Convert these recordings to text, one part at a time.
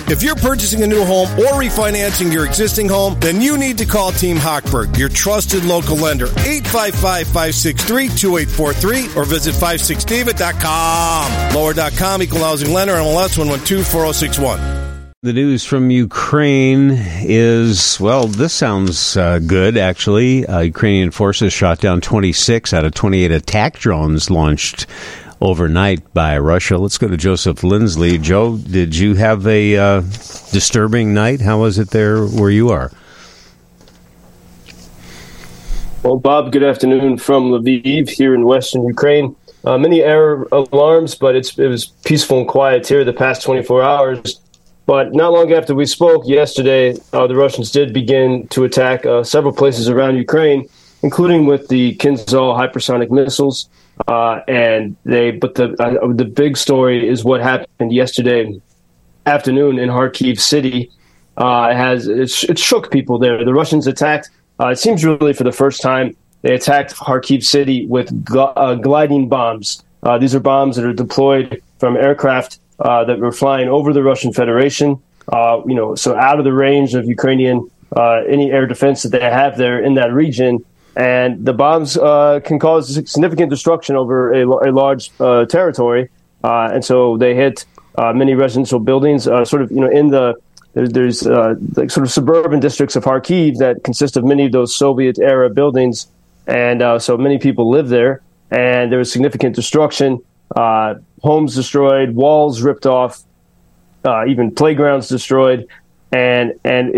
If you're purchasing a new home or refinancing your existing home, then you need to call Team Hochberg, your trusted local lender. 855-563-2843 or visit 56david.com. Lower.com, equal housing lender, MLS 1124061. The news from Ukraine is, well, this sounds good, actually. Ukrainian forces shot down 26 out of 28 attack drones launched overnight by Russia. Let's go to Joseph Lindsley. Joe, did you have a disturbing night? How was it there where you are? Well, Bob, good afternoon from Lviv here in western Ukraine. Many air alarms, but it was peaceful and quiet here the past 24 hours. But not long after we spoke yesterday, the Russians did begin to attack several places around Ukraine, including with the Kinzhal hypersonic missiles. But the big story is what happened yesterday afternoon in Kharkiv city. It shook people there. The Russians attacked. It seems really for the first time they attacked Kharkiv city with gliding bombs. These are bombs that are deployed from aircraft that were flying over the Russian Federation, so out of the range of Ukrainian any air defense that they have there in that region. And the bombs can cause significant destruction over a large territory. And so they hit many residential buildings, there's like sort of suburban districts of Kharkiv that consist of many of those Soviet-era buildings. And so many people live there. And there was significant destruction. Homes destroyed, walls ripped off, even playgrounds destroyed, and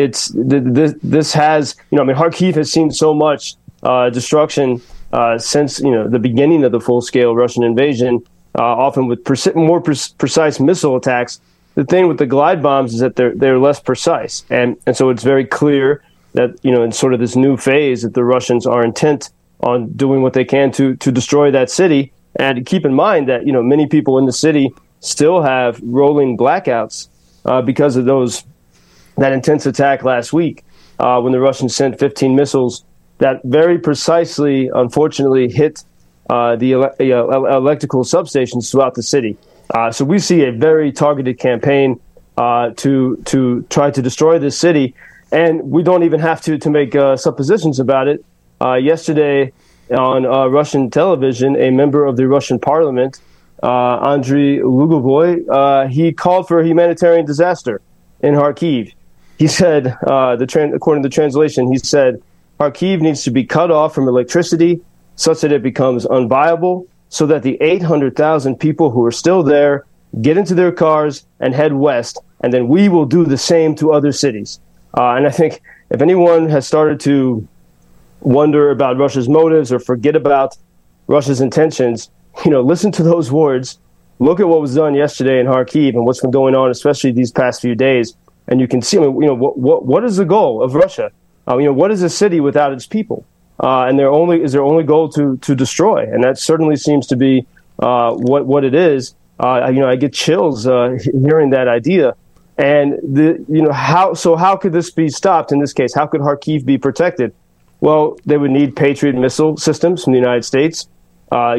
this has Kharkiv has seen so much destruction since the beginning of the full scale Russian invasion, often with more precise missile attacks. The thing with the glide bombs is that they're less precise, and so it's very clear that in sort of this new phase that the Russians are intent on doing what they can to destroy that city. And keep in mind that, many people in the city still have rolling blackouts because of that intense attack last week when the Russians sent 15 missiles that very precisely, unfortunately, hit the electrical substations throughout the city. So we see a very targeted campaign to try to destroy this city. And we don't even have to make suppositions about it. Yesterday, on Russian television, a member of the Russian parliament, Andriy Lugovoy, he called for a humanitarian disaster in Kharkiv. He said, according to the translation, he said, Kharkiv needs to be cut off from electricity such that it becomes unviable, so that the 800,000 people who are still there get into their cars and head west, and then we will do the same to other cities. And I think if anyone has started to wonder about Russia's motives or forget about Russia's intentions, listen to those words, look at what was done yesterday in Kharkiv and what's been going on, especially these past few days, and you can see, what is the goal of Russia? What is a city without its people? And their only goal to destroy, and that certainly seems to be what it is. I get chills hearing that idea. And how could this be stopped in this case? How could Kharkiv be protected? Well, they would need Patriot missile systems from the United States. A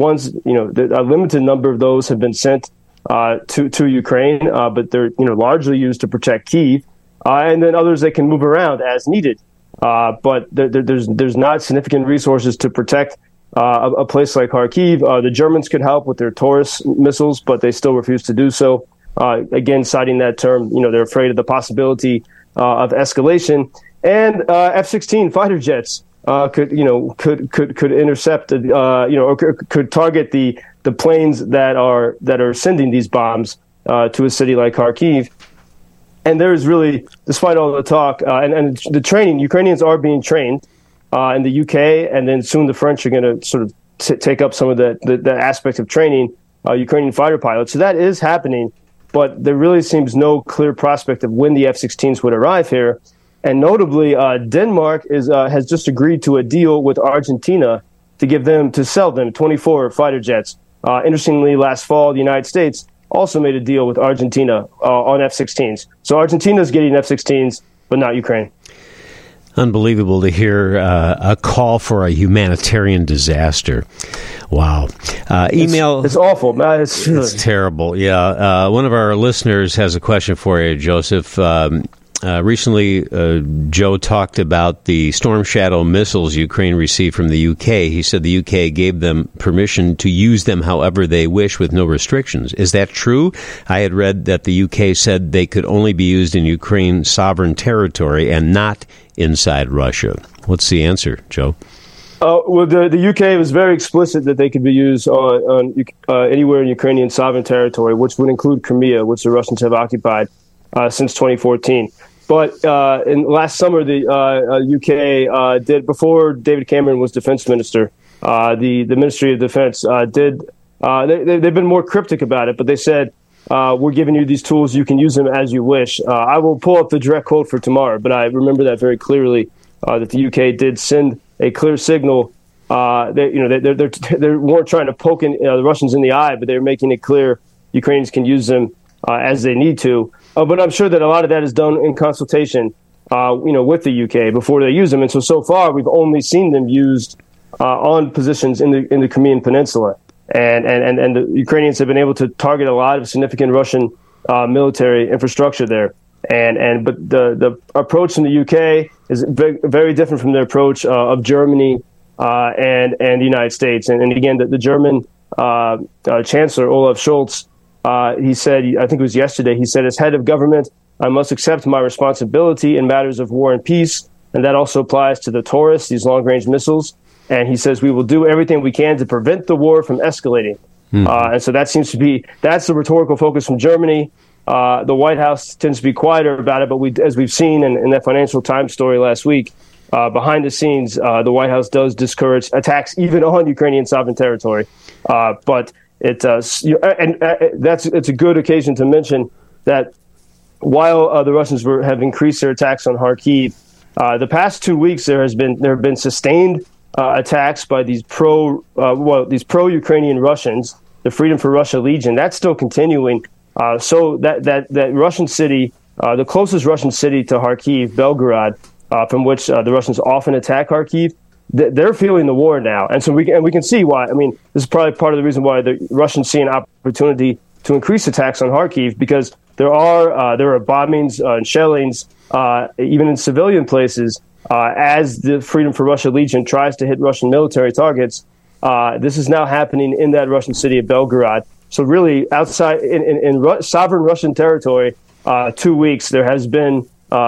limited number of those have been sent to Ukraine, but they're largely used to protect Kyiv, and then others that can move around as needed. But there's not significant resources to protect a place like Kharkiv. The Germans could help with their Taurus missiles, but they still refuse to do so. Again, citing that term, they're afraid of the possibility of escalation. And F-16 fighter jets could intercept, or could target the planes that are sending these bombs to a city like Kharkiv. And there is really, despite all the talk and the training, Ukrainians are being trained in the UK, and then soon the French are going to sort of take up some of the aspect of training Ukrainian fighter pilots. So that is happening, but there really seems no clear prospect of when the F-16s would arrive here. And notably, Denmark has just agreed to a deal with Argentina to sell them 24 fighter jets. Interestingly, last fall, the United States also made a deal with Argentina on F-16s. So Argentina's getting F-16s, but not Ukraine. Unbelievable to hear a call for a humanitarian disaster. Wow. Email. It's awful, man. It's terrible. Yeah. One of our listeners has a question for you, Joseph. Recently, Joe talked about the Storm Shadow missiles Ukraine received from the UK. He said the UK gave them permission to use them however they wish with no restrictions. Is that true? I had read that the UK said they could only be used in Ukraine's sovereign territory and not inside Russia. What's the answer, Joe? Well, the UK was very explicit that they could be used on anywhere in Ukrainian sovereign territory, which would include Crimea, which the Russians have occupied since 2014. But in last summer, the UK did, before David Cameron was defense minister, the Ministry of Defense they've been more cryptic about it, but they said, we're giving you these tools, you can use them as you wish. I will pull up the direct quote for tomorrow, but I remember that very clearly, that the UK did send a clear signal. They weren't trying to poke the Russians in the eye, but they were making it clear Ukrainians can use them as they need to. But I'm sure that a lot of that is done in consultation, with the UK before they use them. And so far, we've only seen them used on positions in the Crimean Peninsula, and the Ukrainians have been able to target a lot of significant Russian military infrastructure there. But the approach in the UK is very, very different from the approach of Germany and the United States. And again, the German Chancellor Olaf Scholz. He said, I think it was yesterday, he said, as head of government, I must accept my responsibility in matters of war and peace. And that also applies to the Taurus, these long-range missiles. And he says, we will do everything we can to prevent the war from escalating. And so that seems to be, that's the rhetorical focus from Germany. The White House tends to be quieter about it, but as we've seen in that Financial Times story last week, behind the scenes, the White House does discourage attacks even on Ukrainian sovereign territory. But it's a good occasion to mention that while the Russians have increased their attacks on Kharkiv, the past 2 weeks there have been sustained attacks by these pro-Ukrainian Russians, the Freedom for Russia Legion. That's still continuing. So that Russian city, the closest Russian city to Kharkiv, Belgorod, from which the Russians often attack Kharkiv, they're feeling the war now, and so we can see why. I mean, this is probably part of the reason why the Russians see an opportunity to increase attacks on Kharkiv, because there are bombings and shellings even in civilian places as the Freedom for Russia Legion tries to hit Russian military targets. This is now happening in that Russian city of Belgorod. So really, outside in sovereign Russian territory, 2 weeks there has been.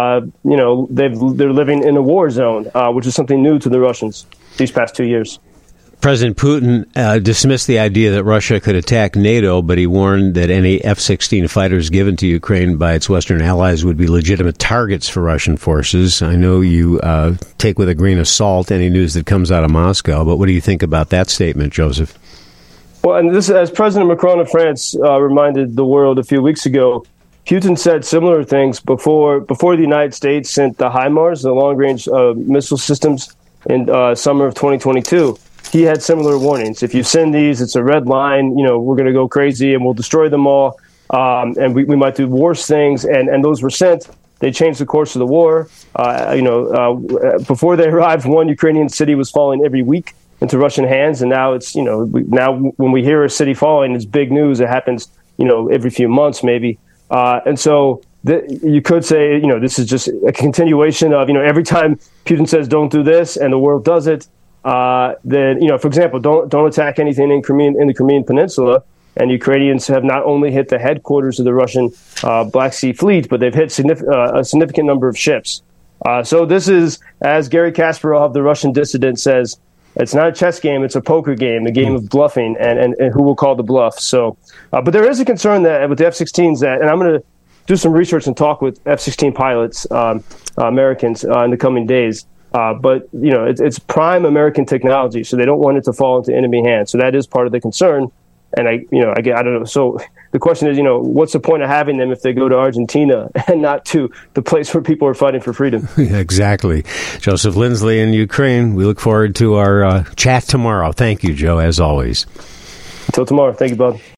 They're living in a war zone, which is something new to the Russians these past 2 years. President Putin dismissed the idea that Russia could attack NATO, but he warned that any F-16 fighters given to Ukraine by its Western allies would be legitimate targets for Russian forces. I know you take with a grain of salt any news that comes out of Moscow, but what do you think about that statement, Joseph? Well, and this, as President Macron of France reminded the world a few weeks ago, Putin said similar things before the United States sent the HIMARS, the long-range missile systems, in summer of 2022. He had similar warnings. If you send these, it's a red line. We're going to go crazy and we'll destroy them all. And we might do worse things. And those were sent. They changed the course of the war. Before they arrived, one Ukrainian city was falling every week into Russian hands. And now it's, now when we hear a city falling, it's big news. It happens, every few months maybe. And so you could say, this is just a continuation of, every time Putin says don't do this and the world does it, then, for example, don't attack anything in the Crimean Peninsula. And Ukrainians have not only hit the headquarters of the Russian Black Sea Fleet, but they've hit a significant number of ships. So this is, as Garry Kasparov, the Russian dissident, says, it's not a chess game, it's a poker game, a game of bluffing, and who will call the bluff. So, but there is a concern that with the F-16s and I'm going to do some research and talk with F-16 pilots, Americans, in the coming days. But, it's prime American technology, so they don't want it to fall into enemy hands. So that is part of the concern. And I don't know. So the question is, what's the point of having them if they go to Argentina and not to the place where people are fighting for freedom? Exactly. Joseph Lindsley in Ukraine. We look forward to our chat tomorrow. Thank you, Joe, as always. Until tomorrow. Thank you, Bob.